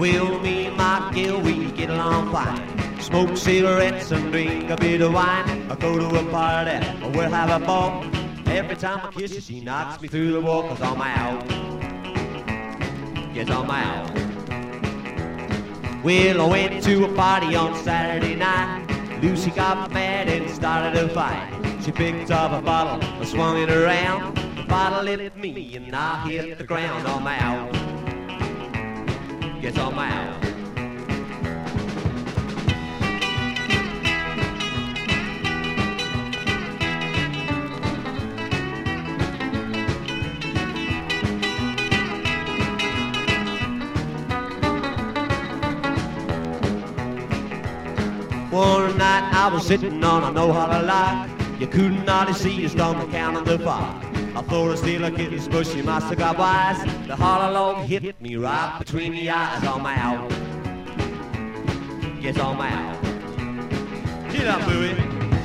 Will me and my gal, we get along fine. Smoke cigarettes and drink a bit of wine. I go to a party, we'll have a ball. Every time I kiss her, she knocks me through the wall. 'Cause I'm out, yes, I'm out. Well, I went to a party on Saturday night. Lucy got mad and started a fight. She picked up a bottle and swung it around. The bottle hit me and I hit the ground. I'm out, yes, I'm out. One night I was sitting on a no-holler log. You couldn't hardly see us on the count of the fog. I thought I'd steal a kitten's bush, she must have got wise. The holler log hit me right between the eyes. I'm out, yes, I'm out. Get up, Louie.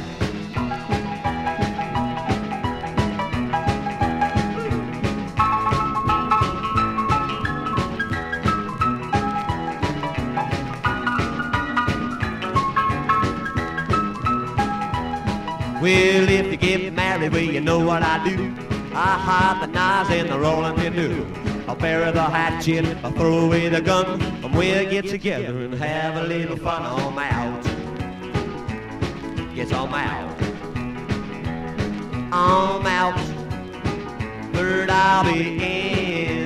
Well, if you get married, well, you know what I do. I hide the knives in the rolling canoe. I'll bury the hatchet, I'll throw away the gun, and we'll get together and have a little fun. I'm out, yes, I'm out. I'm out, but I'll be in.